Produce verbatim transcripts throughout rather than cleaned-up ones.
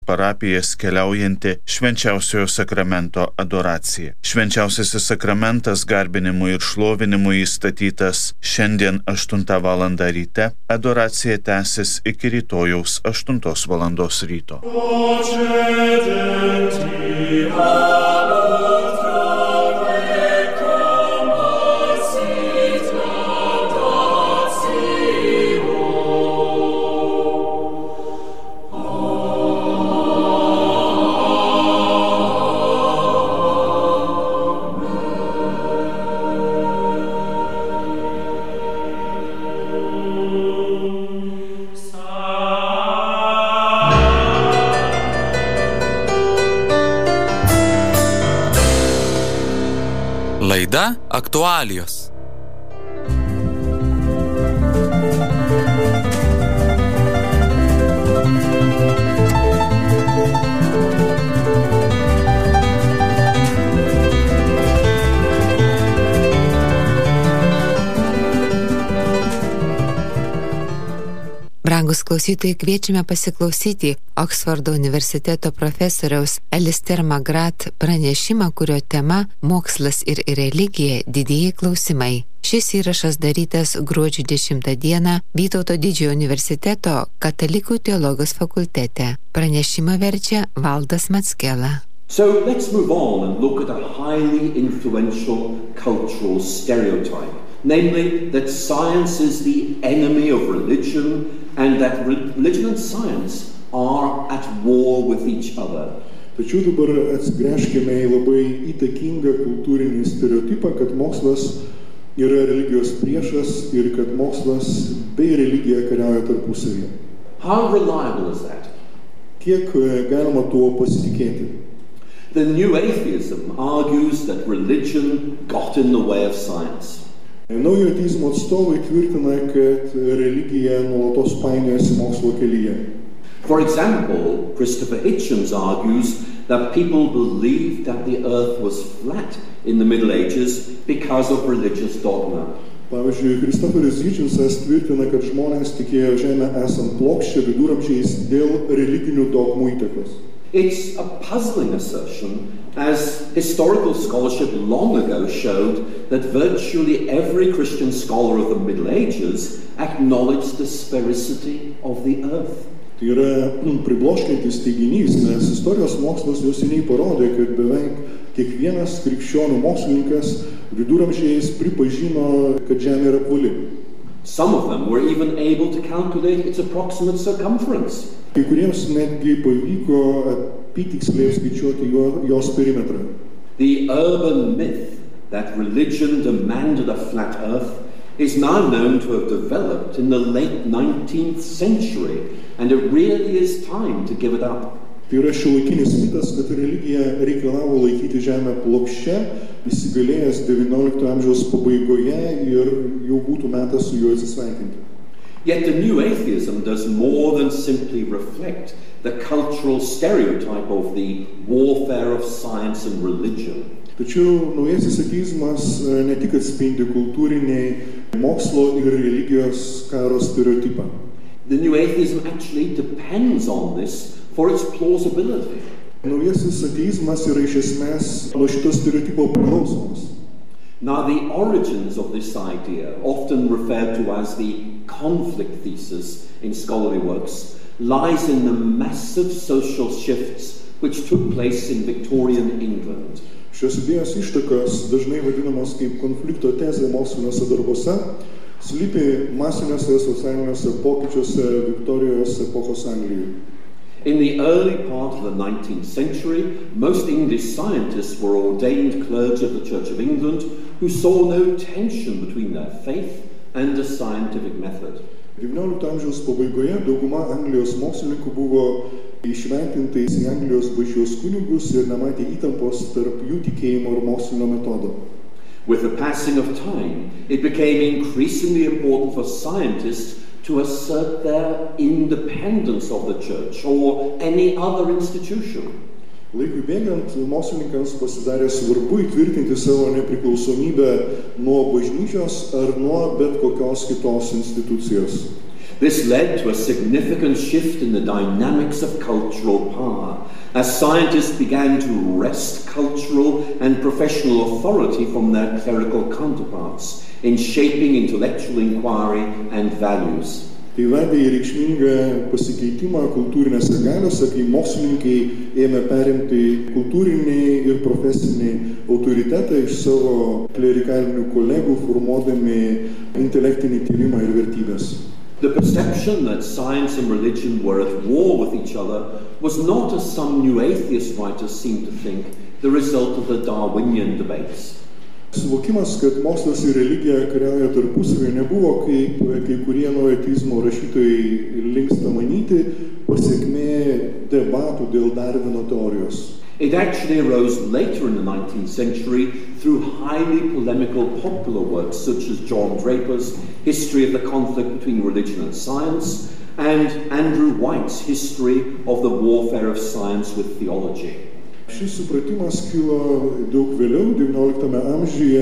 parapijas keliaujanti švenčiausiojo sakramento adoracija. Švenčiausiasis sakramentas garbinimui ir šlovinimui įstatytas šiandien aštuntą valandą ryte, adoracija tęsis iki rytojaus aštuntos valandos ryto. Laida aktualijos. Brangus klausytojai, kviečiame pasiklausyti Oksfordo universiteto profesoriaus Alistair McGrath pranešimą, kurio tema Mokslas ir religija – didieji klausimai. Šis įrašas darytas gruodžio dešimtą dieną Vytauto Didžiojo universiteto Katalikų teologijos fakultete. Pranešimą verčia Valdas Mackela. So let's move on and look at a highly influential cultural stereotype, namely that science is the enemy of religion and that religion and science are at war with each other. Tačiau dabar atsigręžkime į labai įtakingą kultūrinį stereotipą, kad mokslas yra religijos priešas ir kad mokslas bei religija kariauja tarpusavyje. How reliable is that? Kiek galima tuo pasitikėti? The new atheism argues that religion got in the way of science. Naujo ateizmo atstovai tvirtina, kad religija nuolatos painiojasi mokslo kelyje. For example, Christopher Hitchens argues that people believed that the earth was flat in the Middle Ages because of religious dogma. Pavyzdžiui, Christopheris Hitchensas tvirtina, kad žmonės tikėjo žemę esant plokščia viduramžiais dėl religinių dogmų įtakos. It's a puzzling assertion, as historical scholarship long ago showed that virtually every Christian scholar of the Middle Ages acknowledged the sphericity of the earth. Tai yra pribloškiantis teiginys, nes istorijos mokslas jau seniai parodė, kad beveik kiekvienas krikščionių mokslininkas viduramžiais pripažino, kad žemė yra apvali. Some of them were even able to calculate its approximate circumference. Kai kuriems netgi pavyko apytiksliai skaičiuoti jo, jos perimetrą. The urban myth that religion demanded a flat earth is now known to have developed in the late nineteenth century, and it really is time to give it up. Tai yra šiuolaikinis mitas, kad religija reikalavo laikyti žemę plokščia, įsigalėjęs devyniolikto amžiaus pabaigoje ir jau būtų metas su juo atsisveikinti. Yet the new atheism does more than simply reflect the cultural stereotype of the warfare of science and religion. Tačiau naujasis ateizmas ne tik atspindi kultūriniai mokslo ir religijos karo stereotipą. The new atheism actually depends on this for its plausibility. Naujasis ateizmas yra iš esmės nuo šito stereotipo priklausomas. Now, the origins of this idea, often referred to as the conflict thesis in scholarly works, lies in the massive social shifts which took place in Victorian England. Šios idėjos ištakos, dažnai vadinamos kaip konflikto tezė moksliniuose darbuose, slypi masiniuose socialiniuose pokyčiuose Viktorijos epochos Anglijoje. In the early part of the nineteenth century, most English scientists were ordained clergy of the Church of England who saw no tension between their faith and the scientific method. devyniolikto amžiaus pabaigoje dauguma Anglijos mokslininkų buvo įšventintais į Anglijos bažnyčios kunigus ir nematė įtampos tarp jų tikėjimo ir mokslinio metodo. With the passing of time, it became increasingly important for scientists to assert their independence of the church or any other institution. Laikui bėgant, mokslininkams pasidarė svarbu įtvirtinti savo nepriklausomybę nuo bažnyčios ar nuo bet kokios kitos institucijos. This led to a significant shift in the dynamics of cultural power, as scientists began to wrest cultural and professional authority from their clerical counterparts in shaping intellectual inquiry and values. Tai vedė į reikšmingą pasikeitimą kultūrinėse galiose, kai mokslininkai ėmė perimti kultūrinį ir profesinį autoritetą iš savo klerikalinių kolegų, formuodami intelektinį tyrimą ir vertybės. The perception that science and religion were at war with each other was not, as some new atheist writers seem to think, the result of the Darwinian debates. Suvokimas, kad mokslas ir religija kariauja tarpusavį, nebuvo, kaip kai kurie naujo ateizmo rašytojai linksta manyti, pasekmė debatų dėl Darwino teorijos. It actually arose later in the nineteenth century through highly polemical popular works such as John Draper's History of the Conflict Between Religion and Science and Andrew White's History of the Warfare of Science with Theology. Šis supratimas kilo daug vėliau, devynioliktame amžiuje,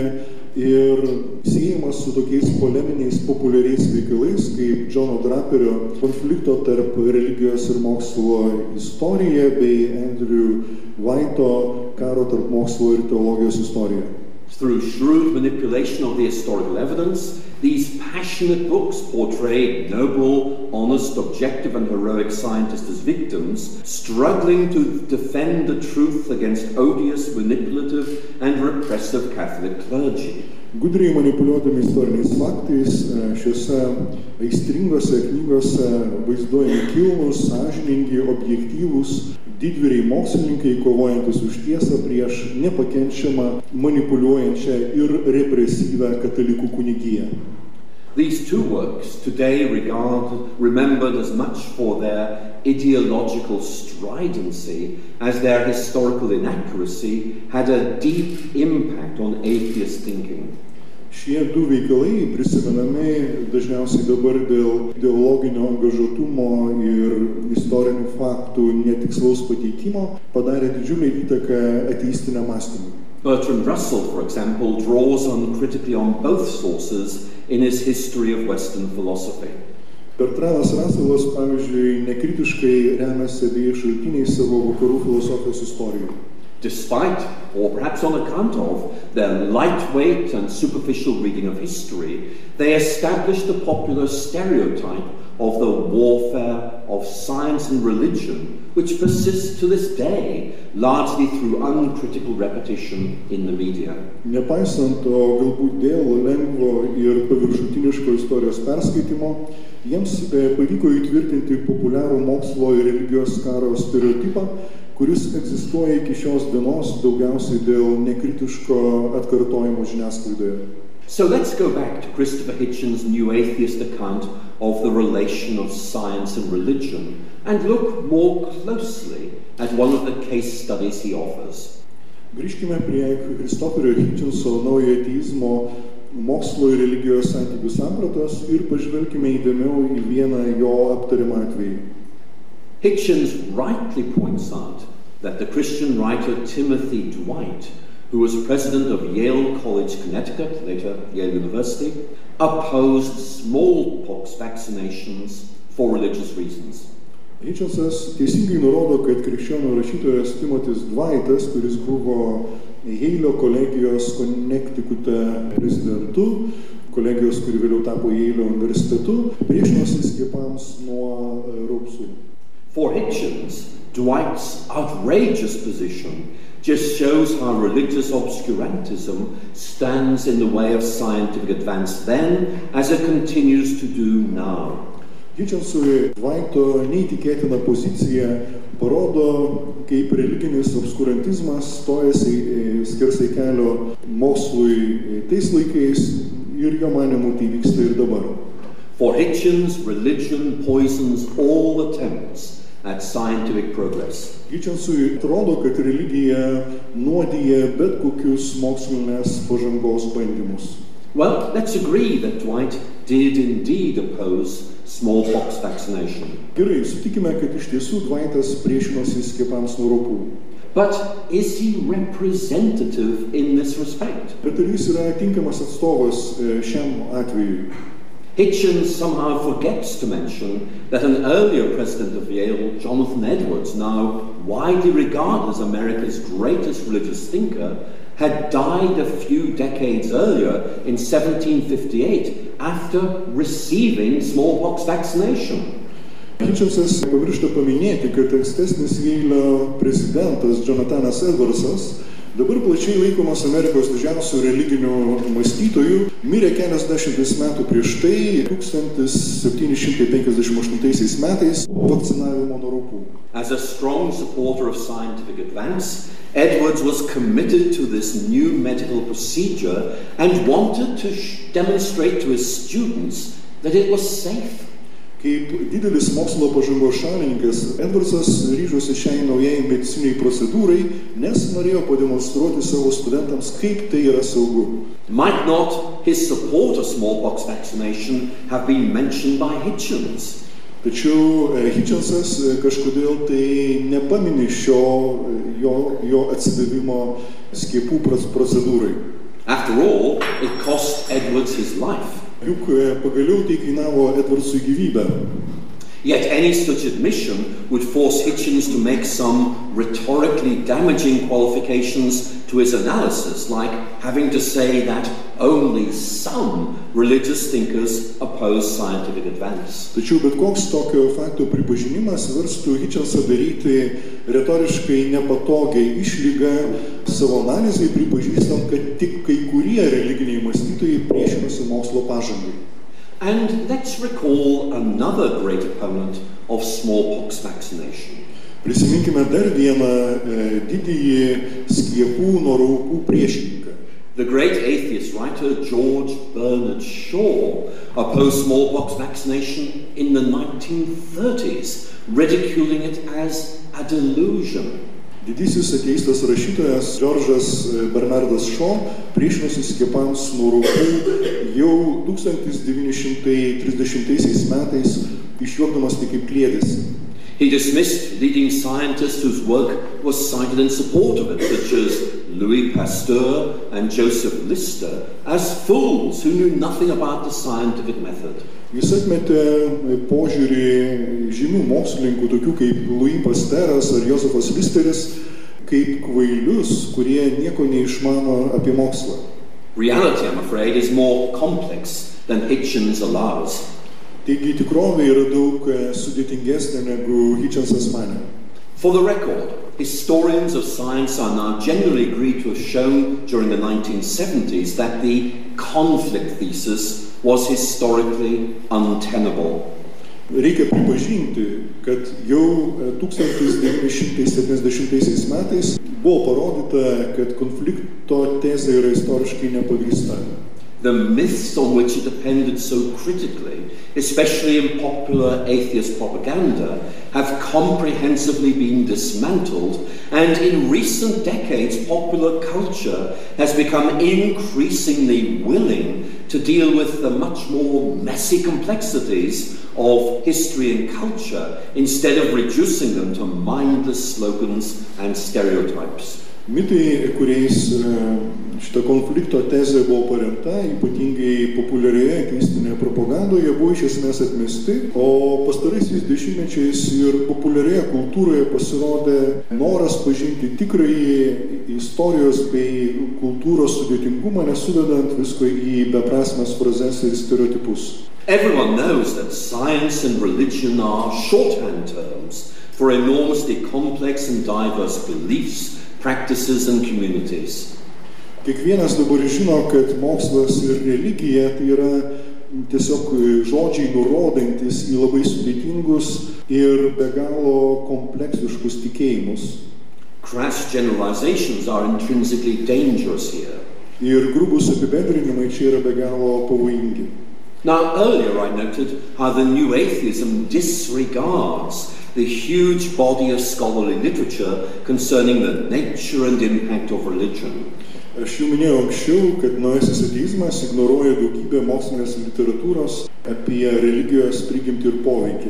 ir siejamas su tokiais poleminiais populiariais veikalais, kaip Johno Draperio konflikto tarp religijos ir mokslo istorija bei Andrew White'o karo tarp mokslo ir teologijos istorija. Through shrewd manipulation of the historical evidence, these passionate books portrayed noble, honest, objective and heroic scientists as victims, struggling to defend the truth against odious, manipulative and repressive Catholic clergy. Gudriai manipuliuodami istoriniais faktais, šiuose aistringose knygose vaizduojami kilnūs, sąžiningi, objektyvūs, didvyriai mokslininkai, kovojantis už tiesą prieš nepakenčiamą, manipuliuojančią ir represyvę katalikų kunigiją. These two works, today regarded, remembered as much for their ideological stridency as their historical inaccuracy, had a deep impact on atheist thinking. Šie du veikalai, prisimenami dažniausiai dabar dėl ideologinio angažuotumo ir istorinių faktų netikslaus pateikimo, padarė didžiulę įtaką ateistiniam mąstymui. Bertrand Russell, for example, draws uncritically on both sources in his History of Western Philosophy. Bertrandas Russellas, pavyzdžiui, nekritiškai remiasi abiejais šaltiniais savo vakarų filosofijos istorijoje. Despite, or perhaps on account of, their lightweight and superficial reading of history, they established the popular stereotype of the warfare of science and religion, which persists to this day, largely through uncritical repetition in the media. Nepaisant to, galbūt dėl lengvo ir paviršutiniško istorijos perskaitimo, jiems pavyko įtvirtinti populiarų mokslo ir religijos karo stereotipą, kuris egzistuoja iki šios dienos daugiausiai dėl nekritiško atkartojimo žiniasklaidoje. So let's go back to Christopher Hitchens' New Atheist account of the relation of science and religion and look more closely at one of the case studies he offers. Grįžkime prie Christopherio Hitchenso naujo ateizmo mokslo ir religijos santykių sampratos ir pažvelkime įdėmiau į vieną jo aptariamą atvejį. Hitchens rightly points out that the Christian writer Timothy Dwight, who was president of Yale College, Connecticut, later Yale University, opposed smallpox vaccinations for religious reasons. Hitchensas teisingai nurodo, kad krikščionių rašytojas Timothy Dwightas, kuris buvo Yale kolegijos Connecticute prezidentu, kolegijos, kuri vėliau tapo Yale universitetu, priešinosi skiepams nuo raupsų. For Hitchens, Dwight's outrageous position just shows how religious obscurantism stands in the way of scientific advance then, as it continues to do now. Hitchensui Dwighto neįtikėtina pozicija parodo, kaip religinis obskurantizmas stojasi skersai kelio mokslui tais laikais ir jo manymu tai vyksta ir dabar. For Hitchens, religion poisons all attempts at scientific progress. Hitchensui atrodo, kad religija nuodija bet kokius mokslinės pažangos bandymus. Well, let's agree that Dwight did indeed oppose smallpox vaccination. Gerai, sutikime, kad iš tiesų Dwightas priešinosi skiepams nuo raupų. But is he representative in this respect? Bet ar jis yra tinkamas atstovas šiam atvejui? Hitchens somehow forgets to mention that an earlier president of Yale, Jonathan Edwards, now widely regarded as America's greatest religious thinker, had died a few decades earlier in seventeen fifty-eight after receiving smallpox vaccination. Hitchensas pamiršta paminėti, kad ankstesnis Yale'o prezidentas Jonathanas Edwardsas, dabar plačiai laikomas Amerikos didžiausių religinių mąstytojų, mirė keliasdešimtis metų prieš tai, tūkstantis septyni šimtai penkiasdešimt aštuntaisiais metais, vakcinavimo nuo raupų. As a strong supporter of scientific advance, Edwards was committed to this new medical procedure and wanted to sh- demonstrate to his students that it was safe. Kaip didelis mokslo pažangos šalininkas, Edwardsas ryžosi šiai naujai mediciniai procedūrai, nes norėjo pademonstruoti savo studentams, kaip tai yra saugu. Might not his support of smallpox vaccination have been mentioned by Hitchens? Tačiau Hitchensas kažkodėl tai nepamini šio jo, jo atsidavimo skiepų procedūrai. After all, it cost Edwards his life. Juk pagaliau tai kainavo Edwardsui gyvybę. Yet any such admission would force Hitchens to make some rhetorically damaging qualifications to his analysis, like having to say that only some religious thinkers oppose scientific advance. Tačiau bet koks tokio fakto pripažinimas verstų Hitchensą daryti retoriškai nepatogiai išlygą savo analizai, pripažįstant, kad tik kai kurie religiniai mąstytojai priešinasi mokslo pažangai. And let's recall another great opponent of smallpox vaccination. Prisiminkime dar vieną e, didįjį skiepų nuo raupų priešininką. The great atheist writer George Bernard Shaw opposed smallpox vaccination in the nineteen thirties, ridiculing it as a delusion. Didysis ateistas rašytojas Džordžas Bernardas Shaw priešinosi skiepams nuo raupų jau tūkstantis devyni šimtai trisdešimtaisiais metais, išjuokdamas tai kaip kliedesį. He dismissed leading scientists whose work was cited in support of it, such as Louis Pasteur and Joseph Lister, as fools who knew nothing about the scientific method. Jis atmetė požiūrį žymių mokslininkų, tokių kaip Louis Pasteuras ar Josefas Listeris, kaip kvailius, kurie nieko neišmano apie mokslą. Reality, I'm afraid, is more complex than Hitchens allows. Taigi tikrovė yra daug sudėtingesnė negu Hitchensas manė. For the record, historians of science are now generally agreed to have shown during the nineteen seventies that the conflict thesis was historically untenable. Reikia pripažinti, kad jau tūkstantis devyni šimtai septyniasdešimtaisiais metais buvo parodyta, kad konflikto tezė yra istoriškai nepagrįsta. The myths on which it depended so critically, especially in popular atheist propaganda, have comprehensively been dismantled, and in recent decades popular culture has become increasingly willing to deal with the much more messy complexities of history and culture instead of reducing them to mindless slogans and stereotypes. Mitai, kuriais šita konflikto tezė buvo paremta, ypatingai populiarioje ateistinėje propagandoje, buvo iš esmės atmesti, o pastaraisiais dešimtmečiais ir populiarioje kultūroje pasirodė noras pažinti tikrąjį istorijos bei kultūros sudėtingumą, nesudedant visko į beprasmes frazes ir stereotipus. Everyone knows that science and religion are shorthand terms for enormously complex and diverse beliefs, practices and communities. Kiekvienas dabar žino, kad mokslas ir religija tai yra tiesiog žodžiai nurodantis į labai sudėtingus ir be galo kompleksiškus tikėjimus. Crass generalizations are intrinsically dangerous here. Ir grubus apibendrinimai čia yra be galo pavojingi. Now, earlier I noted how the new atheism disregards the huge body of scholarly literature concerning the nature and impact of religion. Aš jau minėjau anksčiau, kad naujasis ateizmas ignoruoja daugybę mokslinės literatūros apie religijos prigimtį ir poveikį.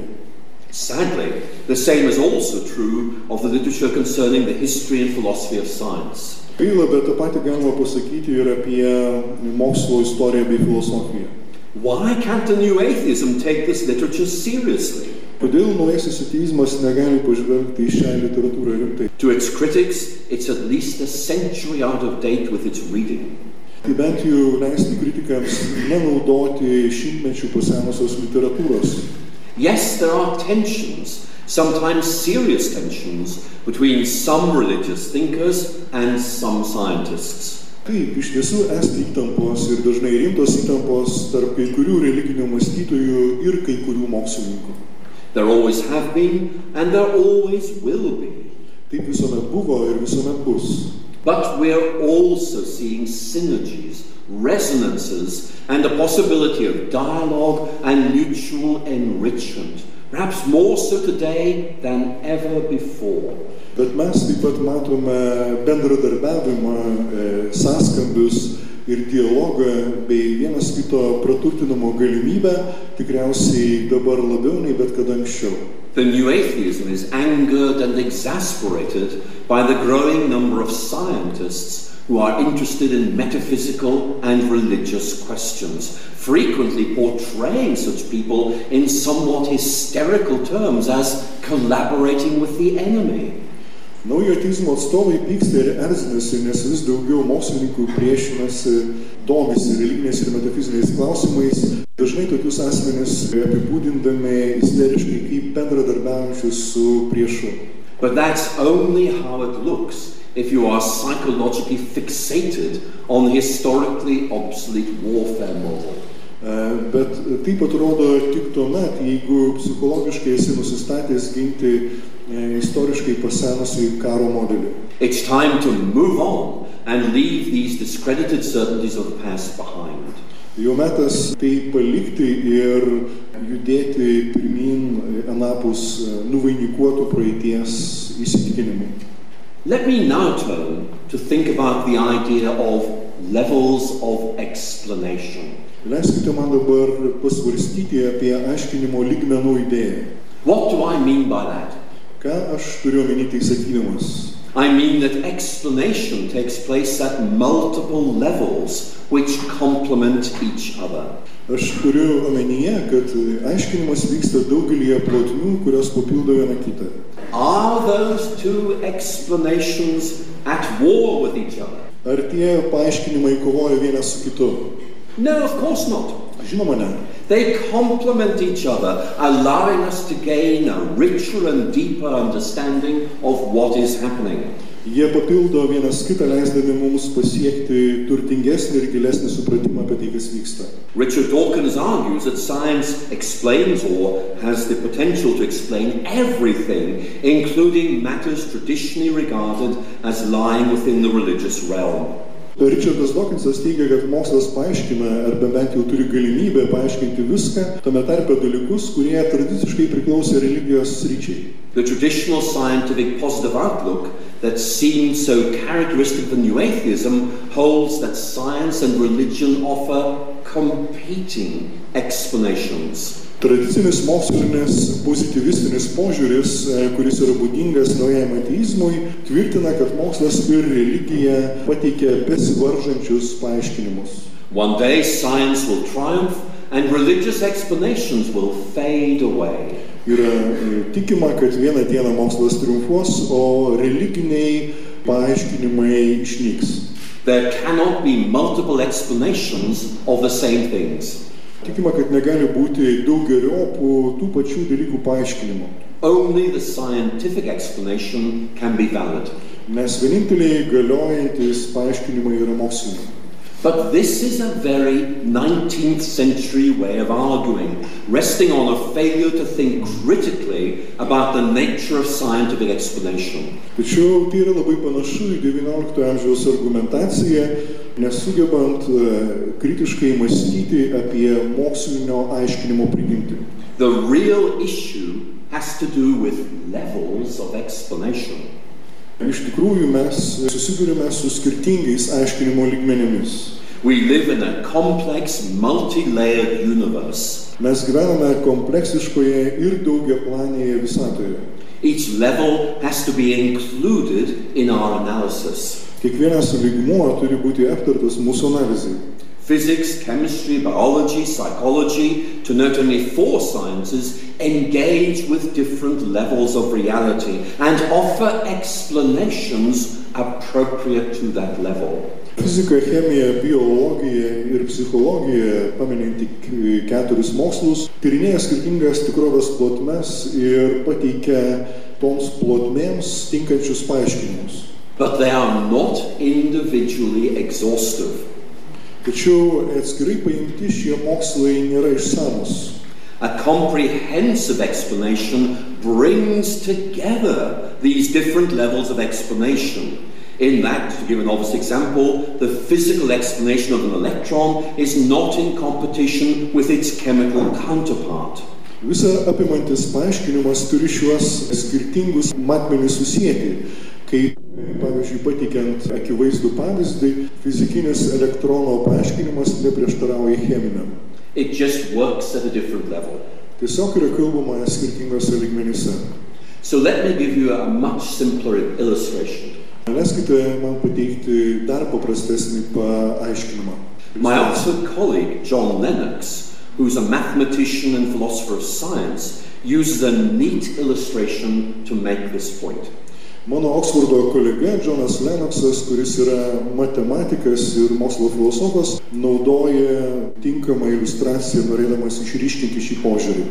Sadly, the same is also true of the literature concerning the history and philosophy of science. Gaila, bet tą patį galima pasakyti ir apie mokslo istoriją bei filosofiją. Why can't the new atheism take this literature seriously? Kodėl naujasis ateizmas negali pažvelgti į šią literatūrą rimtai? To its critics, it's at least a century out of date with its reading. Tai bent jau leisti kritikams nenaudoti šimtmečių pasenusios literatūros. Yes, there are tensions, sometimes serious tensions, between some religious thinkers and some scientists. Taip, iš tiesų esti įtampos ir dažnai rimtos įtampos tarp kai kurių religinių mąstytojų ir kai kurių mokslininkų. There always have been, and there always will be. Taip visuomet buvo ir visuomet bus. But we're also seeing synergies, resonances, and a possibility of dialogue and mutual enrichment, perhaps more so today than ever before. Bet mes taip pat matome bendradarbiavimą, sąskambius ir dialogą bei vienas kito praturtinimo galimybę tikriausiai dabar labiau nei bet kada anksčiau. The new atheism is angered and exasperated by the growing number of scientists who are interested in metaphysical and religious questions, frequently portraying such people in somewhat hysterical terms as collaborating with the enemy. Naujo ateizmo atstovai pyksta ir erzinasi, nes vis daugiau mokslininkų priešinasi, domisi religiniais ir metafiziniais klausimais, dažnai tokius asmenis apibūdindami isteriškai kaip bendradarbiaujančius su priešu. But that's only how it looks if you are psychologically fixated on the historically obsolete warfare model. Bet taip atrodo tik tuomet, jeigu psichologiškai esi nusistatęs ginti istoriškai pasenusį karo modelį. It's time to move on and leave these discredited certainties of the past behind. Jau metas tai palikti ir judėti pirmin anapus nuvainikuotų praeities įsitikinimų. Let me now turn to think about the idea of levels of explanation. Leiskite man dabar pasvarstyti apie aiškinimo lygmenų idėją. What do I mean by that? Ką aš turiu omeny tai sakydamas? I mean that explanation takes place at multiple levels which complement each other. Aš turiu omenyje, kad aiškinimas vyksta daugelyje plotmių, kurios papildo vieną kitą. Are those two explanations at war with each other? Ar tie paaiškinimai kovoja vienas su kitu? No, of course not. Žinoma, ne. They complement each other, allowing us to gain a richer and deeper understanding of what is happening. Jie papildo vienas kitą, leisdami mums pasiekti turtingesnį ir gilesnį supratimą apie tai, kas vyksta. Richard Dawkins argues that science explains or has the potential to explain everything, including matters traditionally regarded as lying within the religious realm. Richardas Dawkinsas teigia, kad mokslas paaiškina, arba bent jau turi galimybę paaiškinti viską, tame tarpe dalykus, kurie tradiciškai priklauso religijos sričiai. The traditional scientific positive outlook that seems so characteristic of the new atheism holds that science and religion offer competing explanations. Tradicinis mokslinis pozitivistinis požiūris, kuris yra būdingas naujajam ateizmui, tvirtina, kad mokslas ir religija pateikia besivaržančius paaiškinimus. One day science will triumph and religious explanations will fade away. Yra tikima, kad vieną dieną mokslas triumfuos, o religiniai paaiškinimai išnyks. There cannot be multiple explanations of the same things. Tikima, kad negali būti daugeriopų tų pačių dalykų paaiškinimo. Only the scientific explanation can be valid. Nes vieninteliai galiojantis paaiškinimai yra moksliniai. But this is a very nineteenth century way of arguing, resting on a failure to think critically about the nature of scientific explanation. Tačiau tai yra labai panašu į devynioliktojo amžiaus argumentaciją, nesugebant kritiškai mąstyti apie mokslinio aiškinimo prigimtį. The real issue has to do with levels of explanation. Iš tikrųjų mes susidurime su skirtingais aiškinimo lygmenimis. We live in a complex, multi-layered universe. Mes gyvename kompleksiškoje ir daugiaplanėje visatoje. Each level has to be included in our analysis. Kiekvienas lygmuo turi būti aptartas mūsų analizai. physics, chemistry, biology, psychology, to note only four sciences, engage with different levels of reality and offer explanations appropriate to that level. Fizika, chemija, biologija ir psichologija, paminint tik keturis mokslus, tyrinėja skirtingas tikrovės plotmes ir pateikia toms plotmėms tinkančius paaiškinimus. But they are not individually exhaustive. Tačiau atskirai paimti šie mokslai nėra išsamus. A comprehensive explanation brings together these different levels of explanation. In that, to give an obvious example, the physical explanation of an electron is not in competition with its chemical counterpart. Visa apimantis paaiškinimas turi šiuos skirtingus matmenis susijęti, kai, pavyzdžiui, pateikiant akivaizdų pavyzdį, fizikinis elektrono paaiškinimas neprieštarauja cheminiam. It just works at a different level. Tiesiog yra kalbama skirtingose lygmenyse. So let me give you a much simpler illustration. Leiskite man pateikti dar paprastesnį paaiškinimą. My Oxford colleague, John Lennox, who's a mathematician and philosopher of science, uses a neat illustration to make this point. Mano Oksfordo kolega Johnas Lennoxas, kuris yra matematikas ir mokslo filosofas, naudoja tinkamą iliustraciją, norėdamas išryškinti šį požiūrį.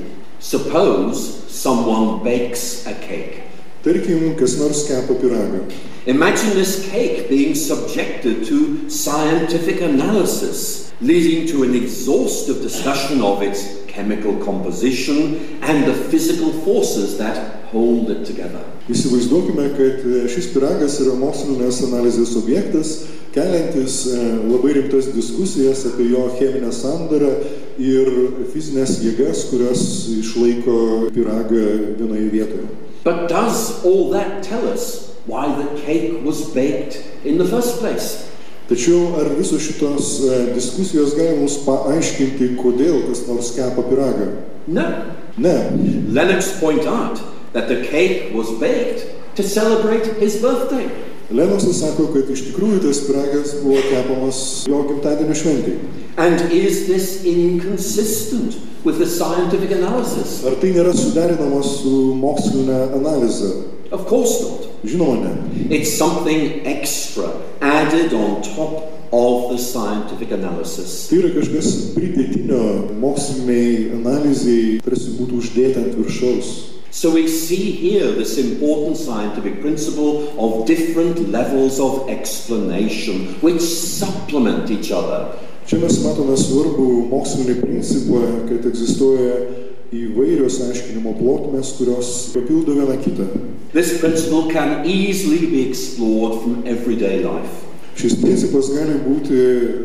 Suppose someone bakes a cake. Tarkim, kas nors kepa pyragą. Imagine this cake being subjected to scientific analysis, leading to an exhaustive discussion of its chemical composition and the physical forces that hold it together. Įsivaizduokime, kad šis pyragas yra mokslinės analizės objektas, keliantis labai rimtas diskusijas apie jo cheminę sandarą ir fizinės jėgas, kurios išlaiko pyragą vienoje vietoje. But does all that tell us why the cake was baked in the first place? Tačiau ar visos šitos diskusijos gali mums paaiškinti, kodėl kas nors kepa pyragą? No. Ne. Lennox pointed out that the cake was baked to celebrate his birthday. Lennoxas sako, kad iš tikrųjų tas pyragas buvo kepamas jo gimtadienio šventei. And is this inconsistent with the scientific analysis? Ar tai nėra suderinama su moksline analize? Of course not. Žinoma, ne. It's something extra added on top of the scientific analysis. Tai yra kažkas pridėtinio moksliniai analizai, tarsi būtų uždėta ant viršaus. So we see here this important scientific principle of different levels of explanation which supplement each other. Čia mes matome svarbų mokslinį principą, kad egzistuoja įvairios aiškinimo plotmės, kurios papildo vieną kitą. This principle can easily be explored from everyday life. Šis principas gali būti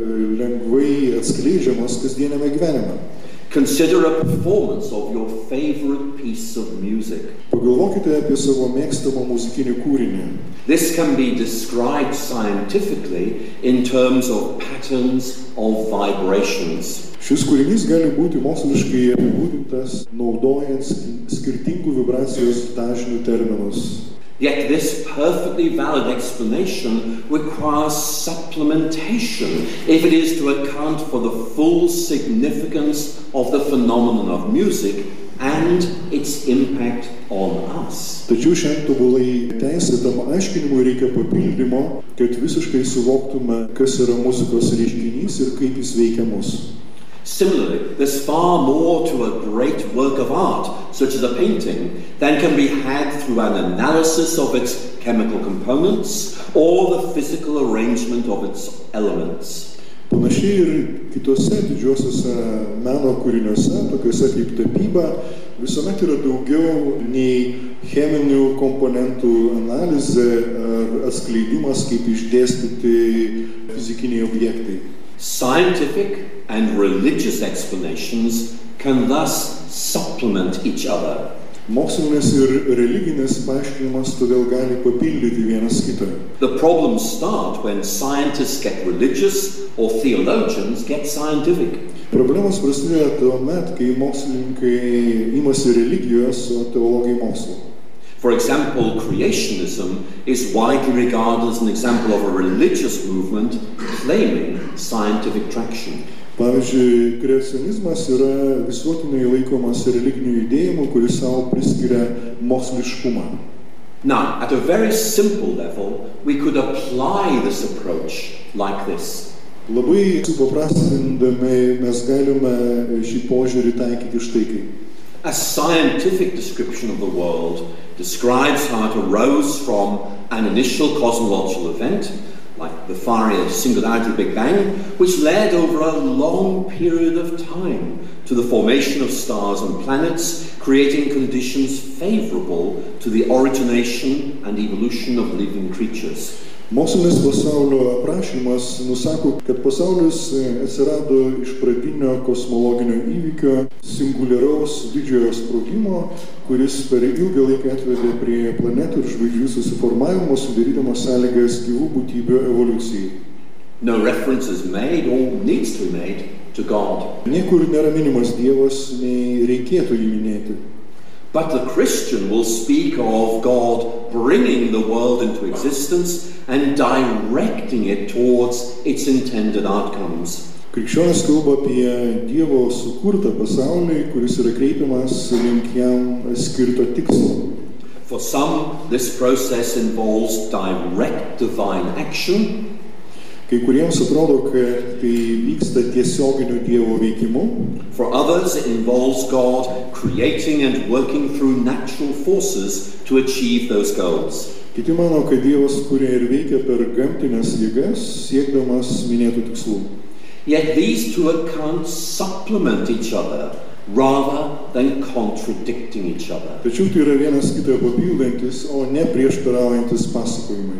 lengvai atskleidžiamas kasdieniame gyvenime. Consider a performance of your favorite piece of music. Pagalvokite apie savo mėgstamą muzikinį kūrinį. This can be described scientifically in terms of patterns of vibrations. Šis kūrinys gali būti moksliškai apibūdintas naudojant skirtingų vibracijos dažnių terminus. Yet this perfectly valid explanation requires supplementation if it is to account for the full significance of the phenomenon of music and its impact on us. Tačiau šiandien tobulai teisėtam aiškinimui reikia papildymo, kad visiškai suvoktume, kas yra muzikos reiškinys ir kaip jis veikia mus. Similarly, there's far more to a great work of art, such as a painting, than can be had through an analysis of its chemical components or the physical arrangement of its elements. Panašiai ir kitose didžiosiuose meno kūriniuose, tokiuose kaip tapyba, visuomet yra daugiau nei cheminių komponentų analizė ar atskleidimas, kaip išdėstyti fizikiniai objektai. Scientific and religious explanations can thus supplement each other. Mokslinis ir religinis paaiškinimas todėl gali papildyti vienas kitą. The problems start when scientists get religious or theologians get scientific. Problemos prasideda tuomet, kai mokslininkai imasi religijos, o teologai mokslo. For example, creationism is widely regarded as an example of a religious movement claiming scientific traction. Pavyzdžiui, kreacionizmas yra visuotinai laikomas religiniu judėjimu, kuris savo priskiria moksliškumą. Now, at a very simple level, we could apply this approach like this. Labai supaprastindami mes galime šį požiūrį taikyti štai kaip. A scientific description of the world describes how it arose from an initial cosmological event, like the fiery singularity Big Bang, which led over a long period of time to the formation of stars and planets, creating conditions favorable to the origination and evolution of living creatures. Mokslinis pasaulio aprašymas nusako, kad pasaulis atsirado iš pradinio kosmologinio įvykio, singuliaraus didžiojo sprogimo, kuris per ilgą laiką atvedė prie planetų ir žvaigždžių susiformavimo, sudarydamas sąlygas gyvų būtybių evoliucijai. No reference is made or needs to be made to God. Niekur nėra minimas Dievas, nei reikėtų jį minėti. But the Christian will speak of God bringing the world into existence and directing it towards its intended outcomes. Krikščionis kalba apie Dievo sukurtą pasaulį, kuris yra kreipiamas link jam skirto tikslo. For some, this process involves direct divine action. Kai kuriems atrodo, kad tai vyksta tiesioginiu Dievo veikimu. For others, it involves God creating and working through natural forces to achieve those goals. Kiti mano, kad Dievas kuria ir veikia per gamtinės jėgas, siekdamas minėtų tikslų. Yet these two accounts supplement each other rather than contradicting each other. Tačiau tai yra vienas kitą papildantis, o ne prieštaraujantis pasakojimai.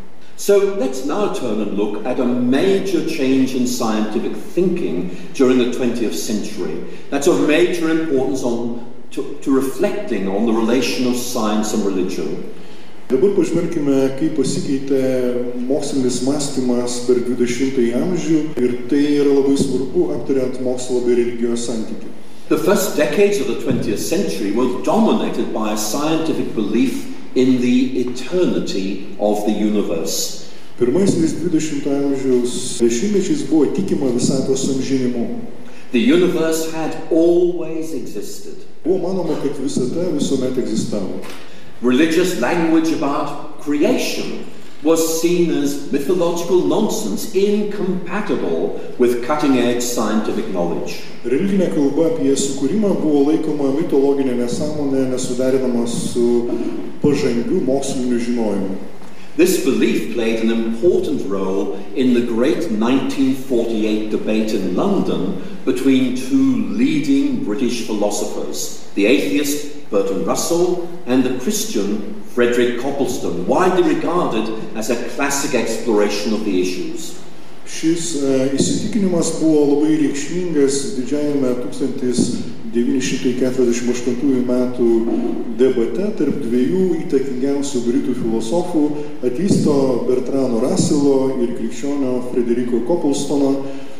So let's now turn and look at a major change in scientific thinking during the twentieth century. That's of major importance on, to, to reflecting on the relation of science and religion. Dabar pažvelkime, kaip pasikeitė mokslinis mąstymas per dvidešimtąjį amžių ir tai yra labai svarbu aptariant mokslo bei religijos santykį. The first decades of the twentieth century were dominated by a scientific belief in the eternity of the universe. Pirmaisiais dvidešimtojo amžiaus dešimtmečiais buvo tikima visatos amžinimu. The universe had always existed. Buvo manoma, kad visata visuomet egzistavo. Religious language about creation was seen as mythological nonsense, incompatible with cutting-edge scientific knowledge. Religinė kalba apie sukūrimą buvo laikoma mitologinė nesąmonė, nesuderinama su pažangiu moksliniu žinojimu. This belief played an important role in the great nineteen forty-eight debate in London between two leading British philosophers, the atheist Bertrand Russell and the Christian Frederick Copleston, widely regarded as a classic exploration of the issues. Šis uh, įsitikinimas buvo labai reikšmingas didžiajame tūkstantis devyni šimtai keturiasdešimt aštuntųjų metų debate tarp dviejų įtakingiausių britų filosofų, ateisto Bertrando Russello ir krikščionio Frederiko Coplestono.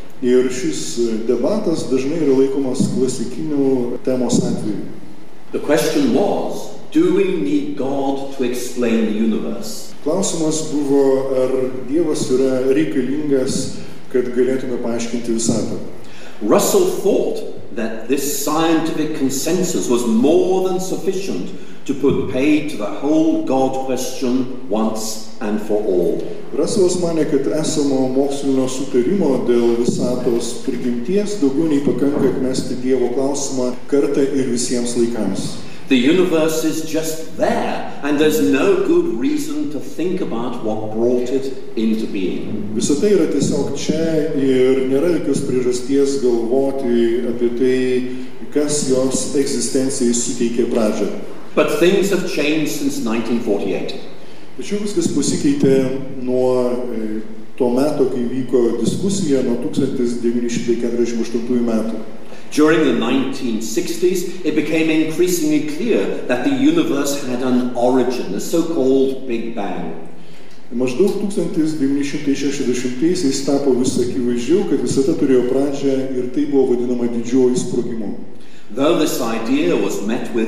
Ir šis debatas dažnai yra laikomas klasikiniu temos atveju. The question was, do we need God to explain the universe? Klausimas buvo, ar Dievas yra reikalingas, kad galėtume paaiškinti visatą. Russell thought that this scientific consensus was more than sufficient to put paid to the whole God question once and for all. Russellas manė, kad esamo mokslinio sutarimo dėl visatos prigimties daugiau nei pakanka atmesti Dievo klausimą kartą ir visiems laikams. The universe is just there, and there's no good reason to think about what brought it into being. Visata yra tiesiog čia ir nėra jokios priežasties galvoti apie tai, kas jos egzistencijai suteikė pradžią. But things have changed since nineteen forty-eight. Tačiau viskas pasikeitė nuo e, to meto, kai vyko diskusija nuo tūkstantis devyni šimtai keturiasdešimt aštuntųjų metų. During the nineteen sixties, it became increasingly clear that the universe had an origin, the so-called Big Bang. Maždaug tūkstantis devyni šimtai šešiasdešimtaisiais tapo vis akivaizdžiau, kad visata turėjo pradžią ir tai buvo vadinama didžiuoju sprogimu. Though this idea was met with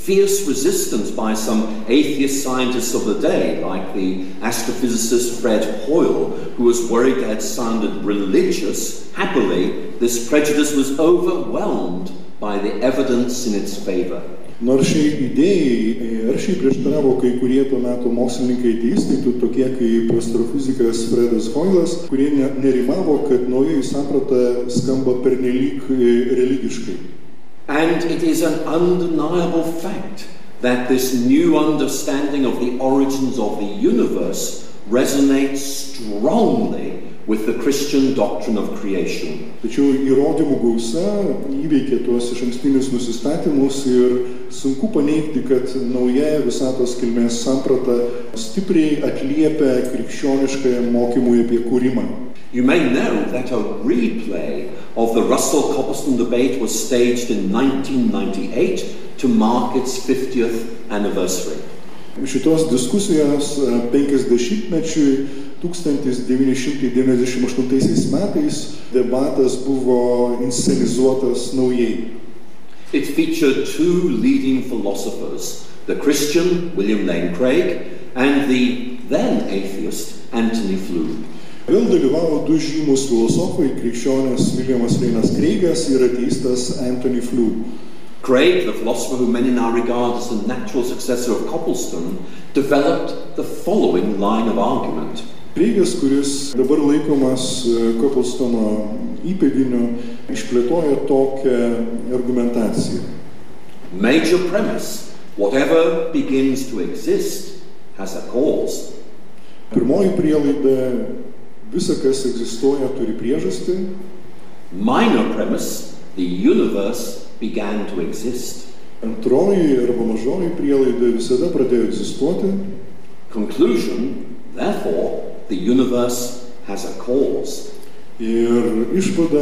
fierce resistance by some atheist scientists of the day, like the astrophysicist Fred Hoyle, who was worried that it sounded religious. Happily, this prejudice was overwhelmed by the evidence in its favor. Nors šiai idėjai aršiai prieštaravo kai kurie tuo metu mokslininkai teistai, tokie kaip astrofizikas Fredas Hoylas, kurie nerimavo, kad naujoji samprata skamba pernelyg religiškai. And it is an undeniable fact that this new understanding of the origins of the universe resonates strongly with the Christian doctrine of creation. Tačiau įrodymų gausa įveikė tuos išankstinius nusistatymus ir sunku paneigti, kad nauja visatos kilmės samprata stipriai atliepia krikščioniškajam mokymui apie kūrimą. You may know that a replay of the Russell-Copleston debate was staged in nineteen ninety-eight to mark its fiftieth anniversary. Šitos diskusijos penkiasdešimtmečiui tūkstantis devyni šimtai devyniasdešimt aštuntaisiais metais debatas buvo inscenizuotas naujai. It featured two leading philosophers, the Christian William Lane Craig and the then atheist Anthony Flew. Vėl dalyvavo du žymus filosofai, krikščionis Williamas Lane'as Craigas ir ateistas Anthony Flew. Craig, the philosopher who many now regard as the natural successor of Copleston, developed the following line of argument. Craigas, kuris dabar laikomas Coplestono įpėdiniu, išplėtojo tokią argumentaciją. Major premise, whatever begins to exist has a cause. Pirmoji prielaida, visa kas egzistuoja turi priežastį. Minor premise, the universe began to exist. Antroji arba mažoji prielaida, visada pradėjo egzistuoti. Conclusion, therefore, the universe has a cause. Ir išvada,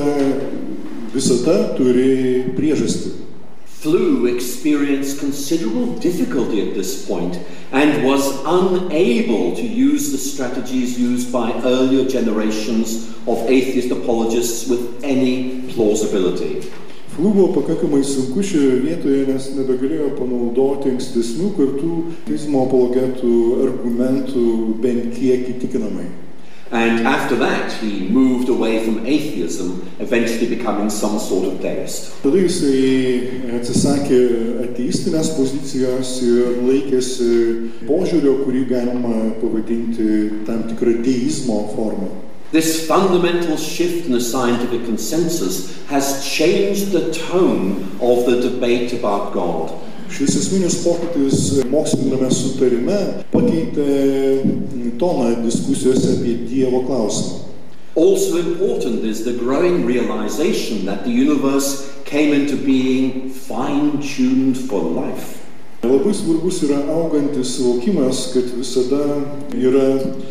visada turi priežastį. Flew experienced considerable difficulty at this point and was unable to use the strategies used by earlier generations of atheist apologists with any plausibility. Flew buvo pakankamai sunku šioje vietoje, nes nebegalėjo panaudoti ankstesnių kartų ateizmo apologetų argumentų bent kiek įtikinamai. And after that, he moved away from atheism, eventually becoming some sort of deist. Tada jisai atsisakė ateistinės pozicijos ir laikėsi požiūrio, kurį galima pavadinti tam tikrą deizmo formą. This fundamental shift in the scientific consensus has changed the tone of the debate about God. Šis esminis pokytis mokslinėme sutarime pakeitė toną diskusijose apie Dievo klausimą. Also important is the growing realization that the universe came into being fine-tuned for life. Labai svarbus yra augantis suvokimas, kad visada yra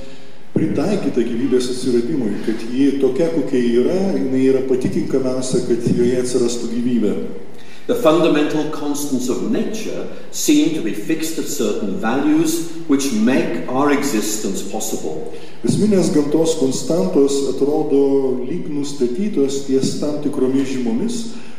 pritaikyta gyvybės atsiradimui, kad ji tokia, kokia yra, jinai yra pati tinkamiausia, kad joje atsirastų gyvybė. The fundamental constants of nature seem to be fixed at certain values which make our existence possible. Esminės gamtos konstantos atrodo lyg nustatytos ties tam tikromis žymomis,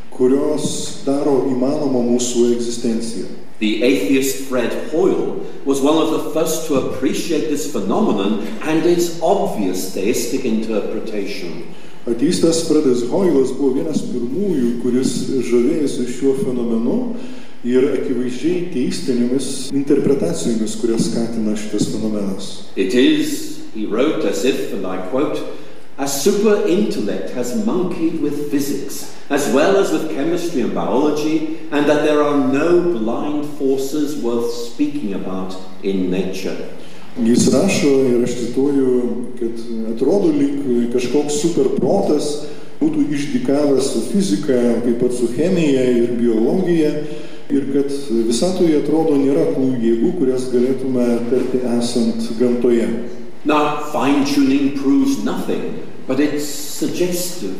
kurios daro įmanomą mūsų egzistenciją. The atheist Fred Hoyle was one of the first to appreciate this phenomenon and its obvious theistic interpretation. Ateistas Fredas Hoylas buvo vienas pirmųjų, kuris žavėjosi šiuo fenomenu ir akivaizdžiai teistinėmis interpretacijomis, kurias skatina šitas fenomenas. It is, he wrote as if, and I quote, a super intellect has monkeyed with physics, as well as with chemistry and biology, and that there are no blind forces worth speaking about in nature. Jis rašo, ir aš cituoju, kad atrodo lyg kažkoks superprotas būtų išdykavęs su fizika, taip pat su chemija ir biologija, ir kad visatoje atrodo nėra tų jėgų, kurias galėtume tarti esant gamtoje. Now, fine-tuning proves nothing, but it's suggestive,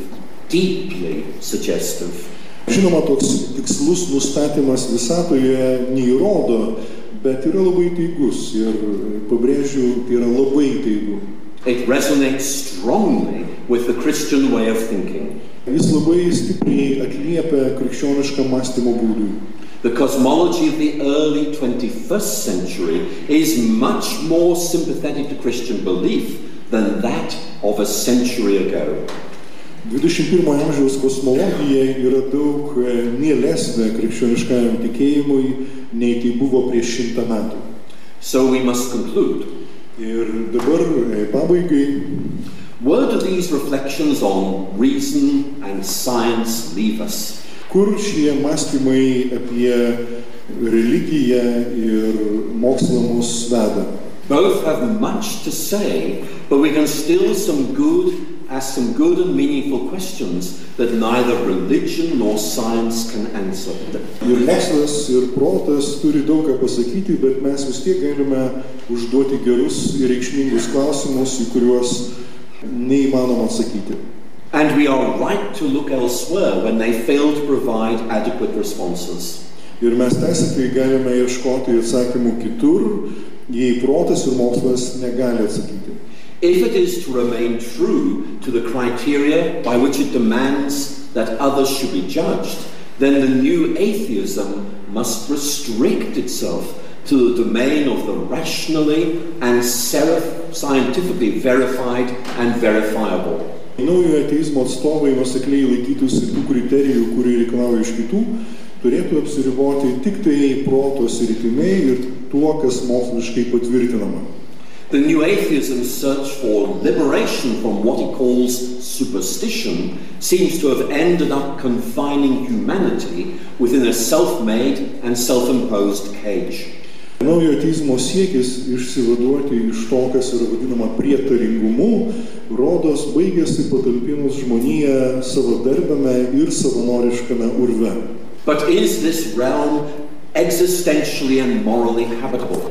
deeply suggestive. Žinoma, toks tikslus nustatymas visatoje neįrodo, bet yra labai taigus ir pabrėžiu, tai yra labai taigu. It resonates strongly with the Christian way of thinking. Jis labai stipriai atliepia krikščionišką mąstymo būdui. The cosmology of the early twenty-first century is much more sympathetic to Christian belief than that of a century ago. dvidešimt pirmo amžiaus kosmologija yra daug mielesnė krikščioniškajam tikėjimui, nei tai buvo prieš šimtą metų. So we must conclude. Ir dabar pabaigai. Where do these reflections on reason and science leave us? Kur šie mąstymai apie religiją ir mokslą mus veda? Both have much to say, but we can still some good, ask some good and meaningful questions that neither religion nor science can answer. Ir mokslas, ir protas turi daug ką pasakyti, bet mes vis tiek galime užduoti gerus ir reikšmingus klausimus, į kuriuos neįmanoma atsakyti. And we are right to look elsewhere when they fail to provide adequate responses. Ir mes teisėtai galime ieškoti atsakymų kitur, jei protas ir mokslas negali atsakyti. If it is to remain true to the criteria by which it demands that others should be judged, then the new atheism must restrict itself to the domain of the rationally and scientifically verified and verifiable. Naujojo ateizmo atstovai nuosekliai laikytųsi tų kriterijų, kurį reikalauja iš kitų, turėtų apsiriboti tik tai proto sritimi ir tuo, kas moksliškai patvirtinama. The new atheism's search for liberation from what he calls superstition seems to have ended up confining humanity within a self-made and self-imposed cage. Naujojo ateizmo siekis išsivaduoti iš to, kas yra vadinama prietaringumu, rodos baigėsi patalpinus žmoniją savadarbame ir savanoriškame urve. But is this realm existentially and morally habitable?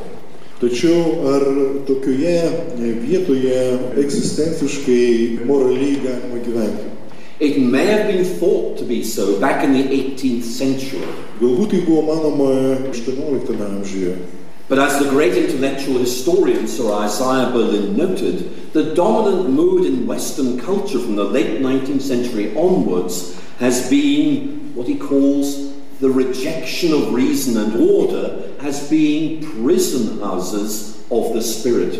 Tačiau ar tokioje vietoje egzistenciškai moraliai galima gyventi? It may have been thought to be so back in the eighteenth century. Galbūt tai buvo manoma aštuonioliktame amžiuje. But as the great intellectual historian Sir Isaiah Berlin noted, the dominant mood in Western culture from the late nineteenth century onwards has been what he calls the rejection of reason and order as being prison houses of the spirit.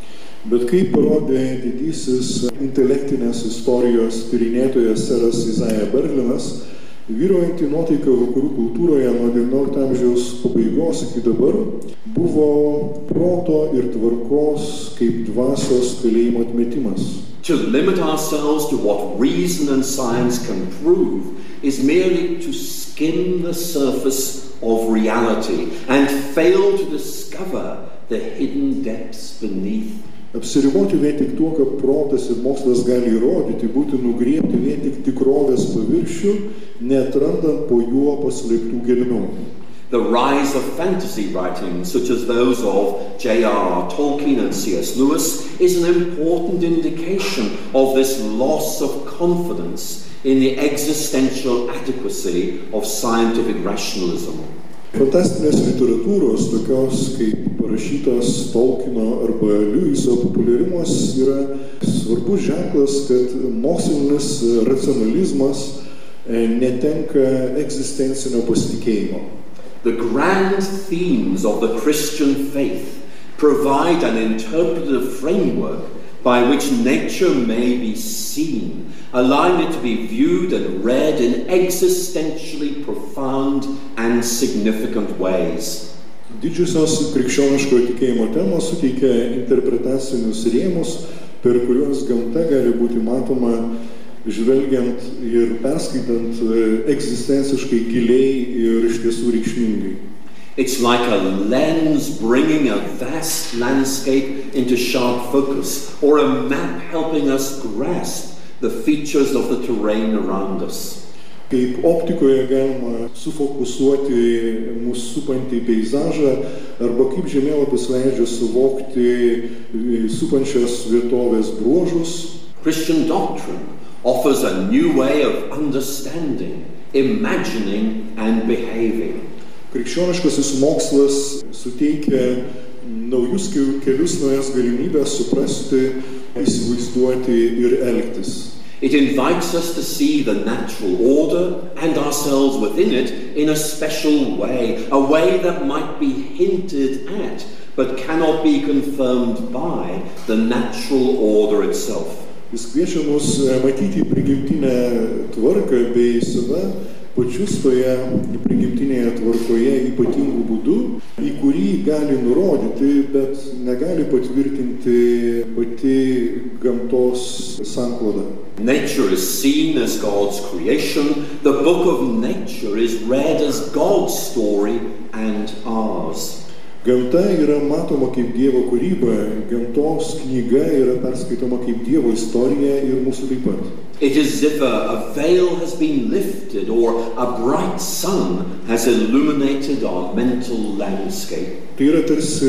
Bet kaip parodė didysis intelektinės istorijos tyrinėtojas Siras Isaiah Berlinas, vyruojanti nuotaika vakarų kultūroje nuo devyniolikto amžiaus pabaigos iki dabar buvo proto ir tvarkos kaip dvasios kalėjimo atmetimas. To limit ourselves to what reason and science can prove is merely to skim the surface of reality and fail to discover the hidden depths beneath. Apsiriboti vien tik tuo, kad protas ir mokslas gali įrodyti, būti nugriebti vien tik tikrovės paviršių, neatrandant po juo paslėptų gelmių. The rise of fantasy writings, such as those of J R R Tolkien and C S Lewis, is an important indication of this loss of confidence in the existential adequacy of scientific rationalism. Fantastinės literatūros, tokios kaip parašytas Tolkieno arba Lewiso populiarimas, yra svarbus ženklas, kad mokslinis racionalizmas netenka egzistencinio pasitikėjimo. The grand themes of the Christian faith provide an interpretive framework by which nature may be seen, allowing it to be viewed and read in existentially profound and significant ways. Didžiosios krikščioniškojo tikėjimo temos suteikia interpretacinius rėmus, per kuriuos gamta gali būti matoma žvelgiant ir perskaitant egzistenciškai giliai ir iš tiesų reikšmingai. It's like a lens bringing a vast landscape into sharp focus, or a map helping us grasp the features of the terrain around us. Kaip optikoje galima sufokusuoti mūsų supantį peizažą, arba kaip žemėlapis leidžia suvokti supančios vietovės bruožus. Christian doctrine offers a new way of understanding, imagining, and behaving. Krikščioniškasis mokslas suteikia naujus kelius, naujas galimybės suprasti, įsivaizduoti ir elgtis. It invites us to see the natural order and ourselves within it in a special way, a way that might be hinted at, but cannot be confirmed by the natural order itself. Jis kviečia mus matyti prigimtinę tvarką bei save pačius toje prigimtinėje tvarkoje ypatingų būdų, į kurį gali nurodyti, bet negali patvirtinti pati gamtos sankloda. Nature is seen as God's creation. The book of nature is read as God's story and ours. Gamta yra matoma kaip Dievo kūryba, gamtos knyga yra perskaitoma kaip Dievo istorija ir mūsų taip pat. It is as if a, a veil has been lifted or a bright sun has illuminated our mental landscape. Tai yra tarsi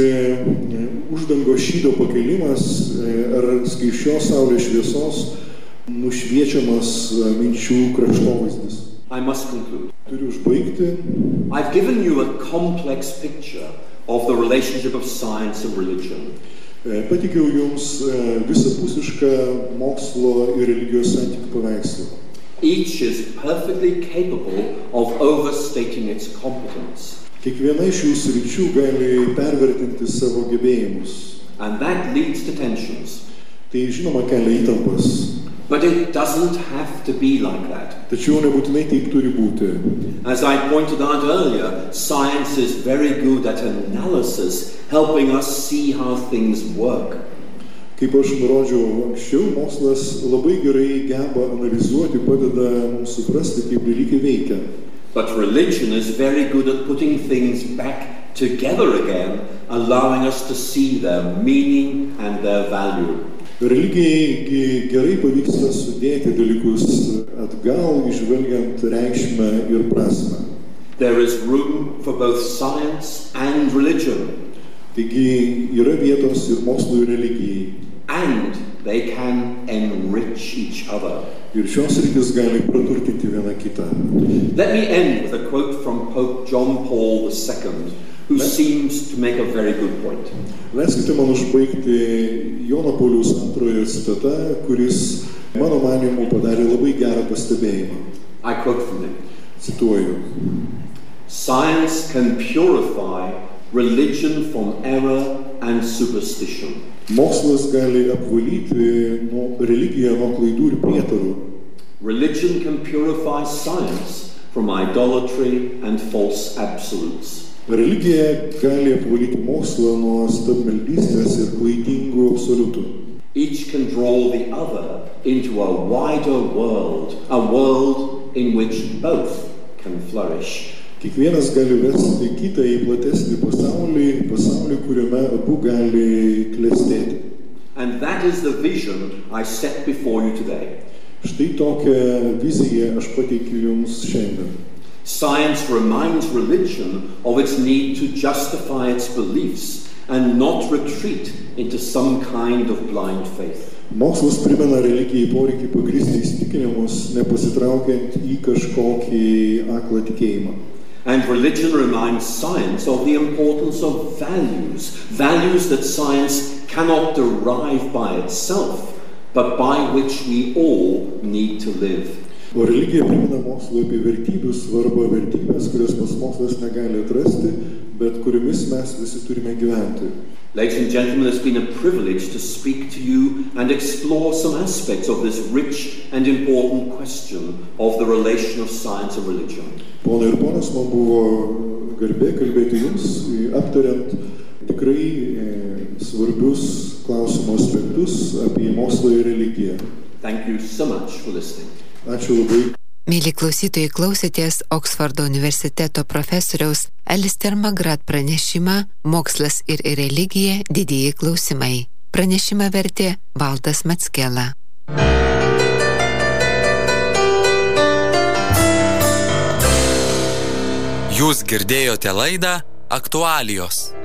uždangos šydo pakėlimas ar skaisčios saulės šviesos nušviečiamas minčių kraštovaizdis. I must conclude. Turiu užbaigti. I've given you a complex picture of the relationship of science and religion. Patikiau jums visapusišką mokslo ir religijos santykių paveikslą. Each is perfectly capable of overstating its competence. Kiekviena iš jų sričių gali pervertinti savo gebėjimus. And that leads to tensions. Tai žinoma kelia įtampas. But it doesn't have to be like that. Tačiau nebūtinai taip turi būti. As I pointed out earlier, science is very good at analysis, helping us see how things work. Kaip aš nurodžiau anksčiau, mokslas labai gerai geba analizuoti, padeda mums suprasti, kaip dalykai veikia. But religion is very good at putting things back together again, allowing us to see their meaning and their value. Religijai gerai pavyksta sudėti dalykus atgal, išvelgiant reikšmę ir prasmę. There is room for both science and religion. Taigi yra vietos ir mokslui ir religijai. And they can enrich each other. Ir šios sritys gali praturtinti vieną kitą. Let me end with a quote from Pope John Paul the Second, who seems to make a very good point. Leiskite man užbaigti Jono Pauliaus antrojo citata, kuris, mano manymu, padarė labai gerą pastebėjimą. I quote from him. Cituoju. Science can purify religion from error and superstition. Mokslas gali apvalyti nuo religiją nuo klaidų ir prietarų. Religion can purify science from idolatry and false absolutes. Religija gali apvalyti mokslą nuo stabmeldystės ir klaidingų absoliutų. Each can draw the other into a wider world, a world in which both can flourish. Kiekvienas gali vesti kitą į platesnį pasaulį, pasaulį, kuriame abu gali klestėti. And that is the vision I set before you today. Štai tokią viziją aš pateikiu jums šiandien. Science reminds religion of its need to justify its beliefs and not retreat into some kind of blind faith. Mokslas primena religijai poreikį pagristi įsitikinimus, nepasitraukiant į kažkokį aklą tikėjimą. And religion reminds science of the importance of values, values that science cannot derive by itself, but by which we all need to live. O religija primena mokslui apie vertybių svarbą, vertybės, kurias pats mokslas negali atrasti, bet kuriomis mes visi turime gyventi. Ladies and gentlemen, it's been a privilege to speak to you and explore some aspects of this rich and important question of the relation of science and religion. Ponai ir ponas, man buvo garbė kalbėti jums, aptariant tikrai svarbius klausimo aspektus apie mokslą ir religiją. Thank you so much for listening. Ačiū labai. Mėly klausytojai, klausėtės Oksfordo universiteto profesoriaus Alistair McGrath pranešimą Mokslas ir religija – didieji klausimai. Pranešimą vertė Valdas Mackela. Jūs girdėjote laidą Aktualijos.